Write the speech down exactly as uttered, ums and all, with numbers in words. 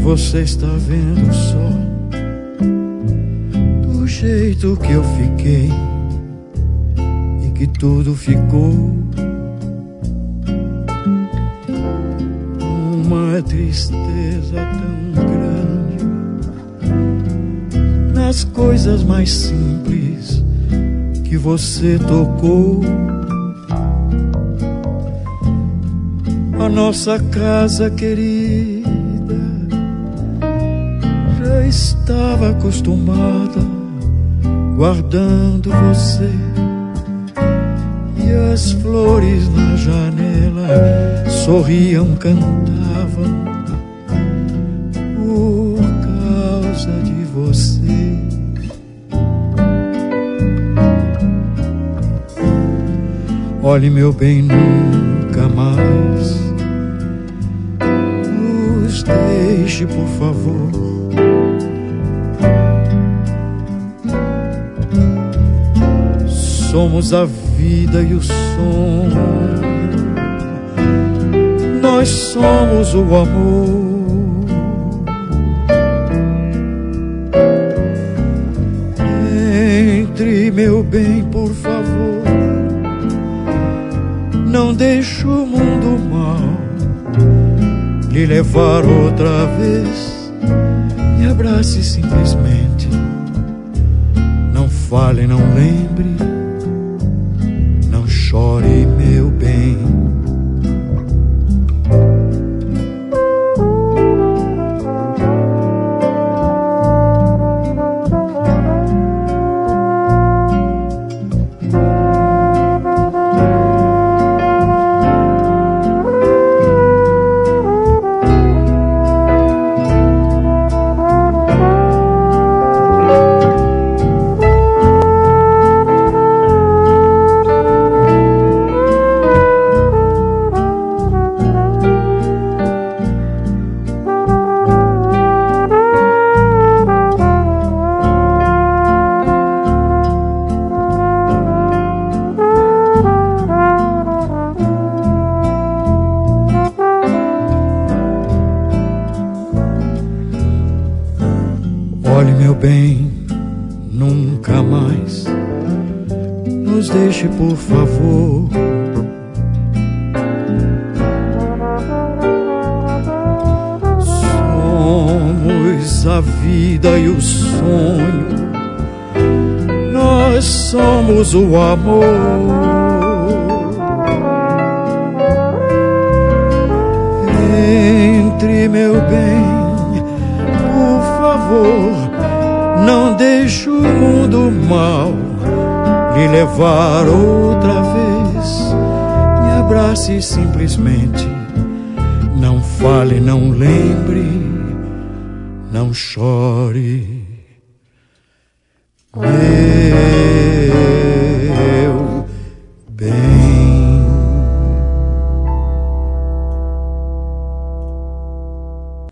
você está vendo só, do jeito que eu fiquei e que tudo ficou uma tristeza tão grande nas coisas mais simples que você tocou. A nossa casa querida já estava acostumada guardando você, e as flores na janela sorriam, cantavam por causa de você. Olhe, meu bem, nunca mais nos deixe, por favor. Somos a vida e o sonho, nós somos o amor. Entre, meu bem, por favor, não deixe o mundo mal lhe levar outra vez. Me abrace simplesmente, não fale, não lembre, não chore, meu bem. Olhe, meu bem, nunca mais nos deixe, por favor. Somos a vida e o sonho, nós somos o amor. Entre, meu bem, por favor, não deixe o mundo mal lhe levar outra vez. Me abrace simplesmente, não fale, não lembre, não chore.